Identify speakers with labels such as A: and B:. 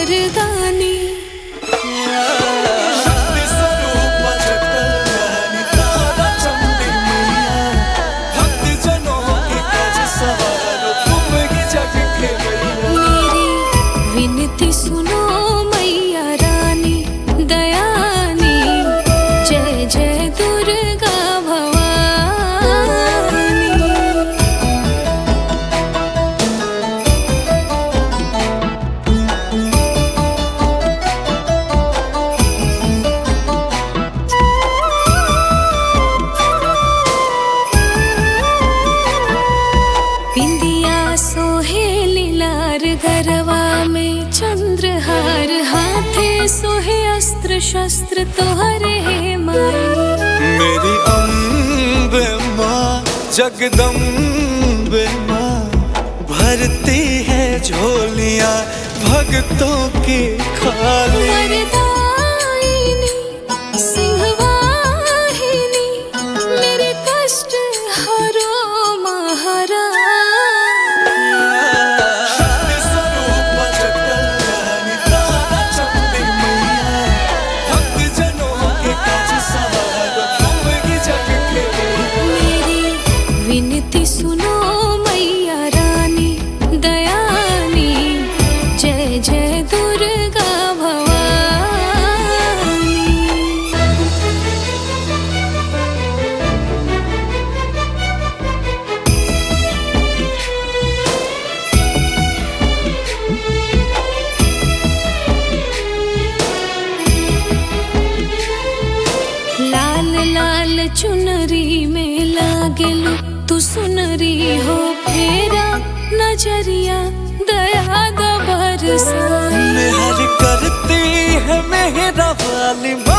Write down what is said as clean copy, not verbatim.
A: वरदानी। मेरी विनती सुनो मैया रानी दयानी, जय जय दुर्गा बिंदिया सोहे लीलार, गरवा में चंद्रहार, हाथे सोहे अस्त्र शस्त्र तोहरे हे माई।
B: मेरी अम्बे माँ जगदम्बे माँ, भरती है झोलियाँ भक्तों की खाली।
A: वरदायिनी सिंहवाहिनी, मेरे कष्ट हरो महारानी। विनती सुनो मैया रानी दयानी, जय जय दुर्गा भवानी। लाल लाल चुनरी में लागेलू तू सुनरी हो, फेरा नजरिया दया दा बरसा।
B: मेहर करती है मेहरा वाली।